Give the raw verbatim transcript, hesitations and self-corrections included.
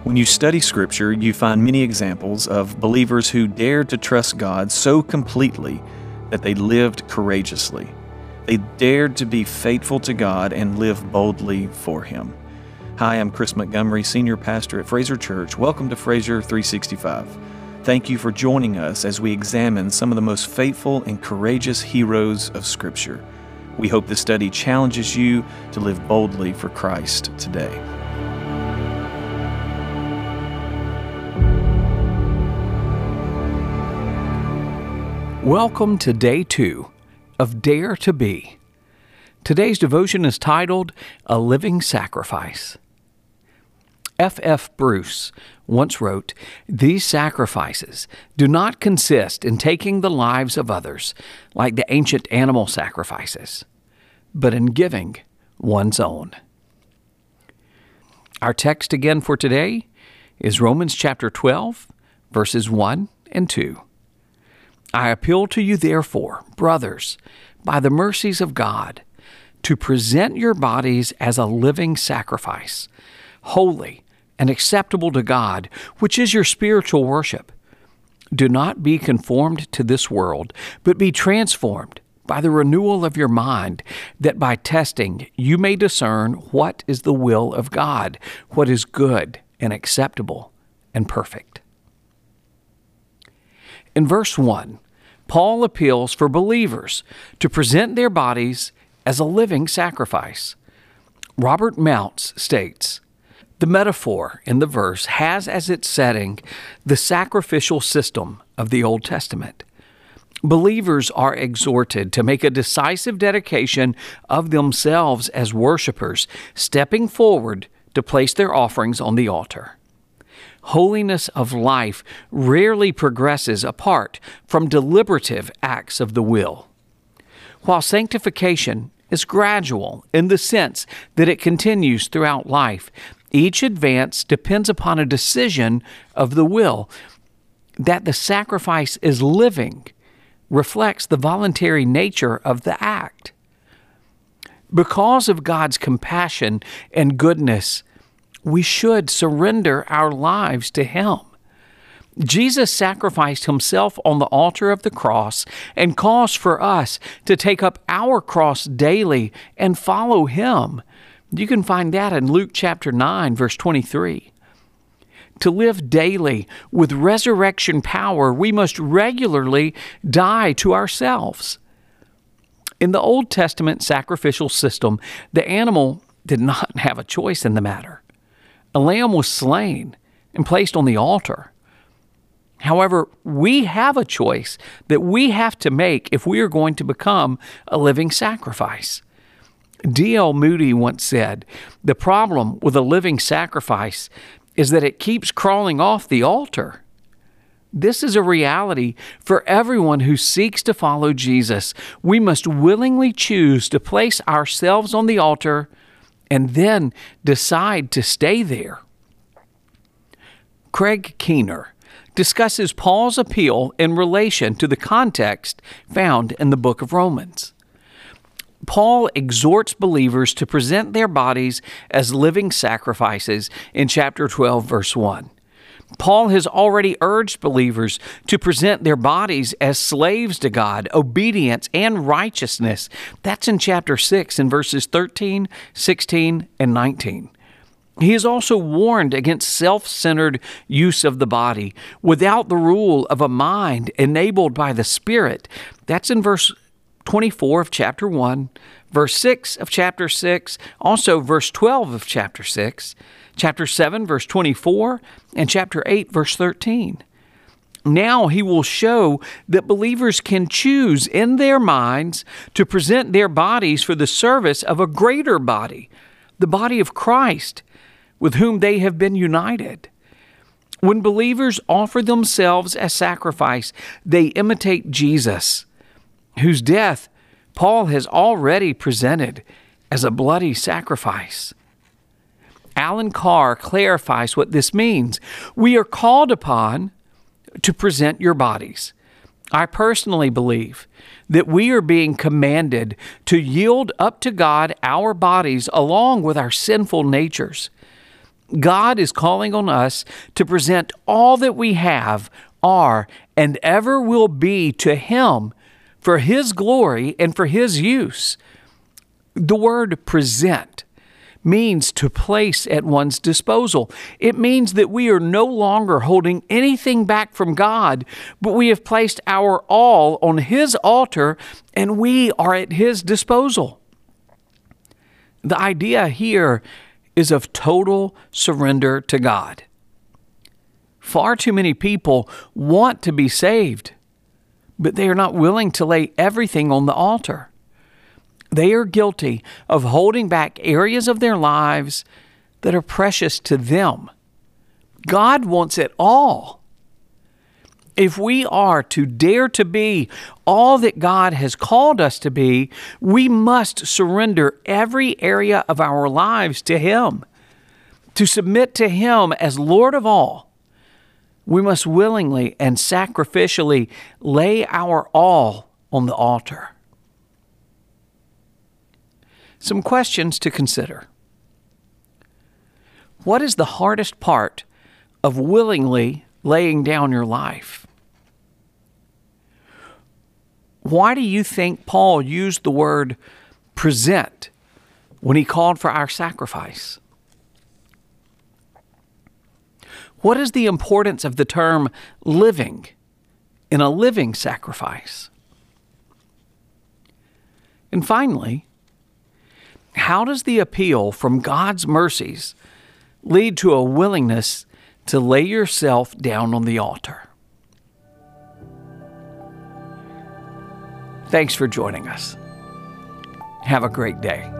When you study Scripture, you find many examples of believers who dared to trust God so completely that they lived courageously. They dared to be faithful to God and live boldly for Him. Hi, I'm Chris Montgomery, Senior Pastor at Fraser Church. Welcome to Fraser three sixty-five. Thank you for joining us as we examine some of the most faithful and courageous heroes of Scripture. We hope this study challenges you to live boldly for Christ today. Welcome to day two of Dare to Be. Today's devotion is titled, A Living Sacrifice. F F Bruce once wrote, "These sacrifices do not consist in taking the lives of others like the ancient animal sacrifices, but in giving one's own." Our text again for today is Romans chapter twelve, verses one and two. I appeal to you, therefore, brothers, by the mercies of God, to present your bodies as a living sacrifice, holy and acceptable to God, which is your spiritual worship. Do not be conformed to this world, but be transformed by the renewal of your mind, that by testing you may discern what is the will of God, what is good and acceptable and perfect. In verse one, Paul appeals for believers to present their bodies as a living sacrifice. Robert Mounce states, the metaphor in the verse has as its setting the sacrificial system of the Old Testament. Believers are exhorted to make a decisive dedication of themselves as worshipers, stepping forward to place their offerings on the altar. Holiness of life rarely progresses apart from deliberative acts of the will. While sanctification is gradual in the sense that it continues throughout life, each advance depends upon a decision of the will. That the sacrifice is living reflects the voluntary nature of the act. Because of God's compassion and goodness, we should surrender our lives to Him. Jesus sacrificed Himself on the altar of the cross and calls for us to take up our cross daily and follow Him. You can find that in Luke chapter nine, verse twenty-three. To live daily with resurrection power, we must regularly die to ourselves. In the Old Testament sacrificial system, the animal did not have a choice in the matter. A lamb was slain and placed on the altar. However, we have a choice that we have to make if we are going to become a living sacrifice. D L Moody once said, "The problem with a living sacrifice is that it keeps crawling off the altar." This is a reality for everyone who seeks to follow Jesus. We must willingly choose to place ourselves on the altar and then decide to stay there. Craig Keener discusses Paul's appeal in relation to the context found in the book of Romans. Paul exhorts believers to present their bodies as living sacrifices in chapter twelve, verse one. Paul has already urged believers to present their bodies as slaves to God, obedience, and righteousness. That's in chapter six in verses thirteen, sixteen, and nineteen. He has also warned against self-centered use of the body without the rule of a mind enabled by the Spirit. That's in verse twenty-four of chapter one, verse six of chapter six, also verse twelve of chapter six, chapter seven, verse twenty-four, and chapter eight, verse thirteen. Now he will show that believers can choose in their minds to present their bodies for the service of a greater body, the body of Christ, with whom they have been united. When believers offer themselves as sacrifice, they imitate Jesus, whose death Paul has already presented as a bloody sacrifice. Alan Carr clarifies what this means. We are called upon to present your bodies. I personally believe that we are being commanded to yield up to God our bodies along with our sinful natures. God is calling on us to present all that we have, are, and ever will be to Him for His glory and for His use. The word present means to place at one's disposal. It means that we are no longer holding anything back from God, but we have placed our all on His altar and we are at His disposal. The idea here is of total surrender to God. Far too many people want to be saved, but they are not willing to lay everything on the altar. They are guilty of holding back areas of their lives that are precious to them. God wants it all. If we are to dare to be all that God has called us to be, we must surrender every area of our lives to Him. To submit to Him as Lord of all, we must willingly and sacrificially lay our all on the altar. Some questions to consider. What is the hardest part of willingly laying down your life? Why do you think Paul used the word present when he called for our sacrifice? What is the importance of the term living in a living sacrifice? And finally, how does the appeal from God's mercies lead to a willingness to lay yourself down on the altar? Thanks for joining us. Have a great day.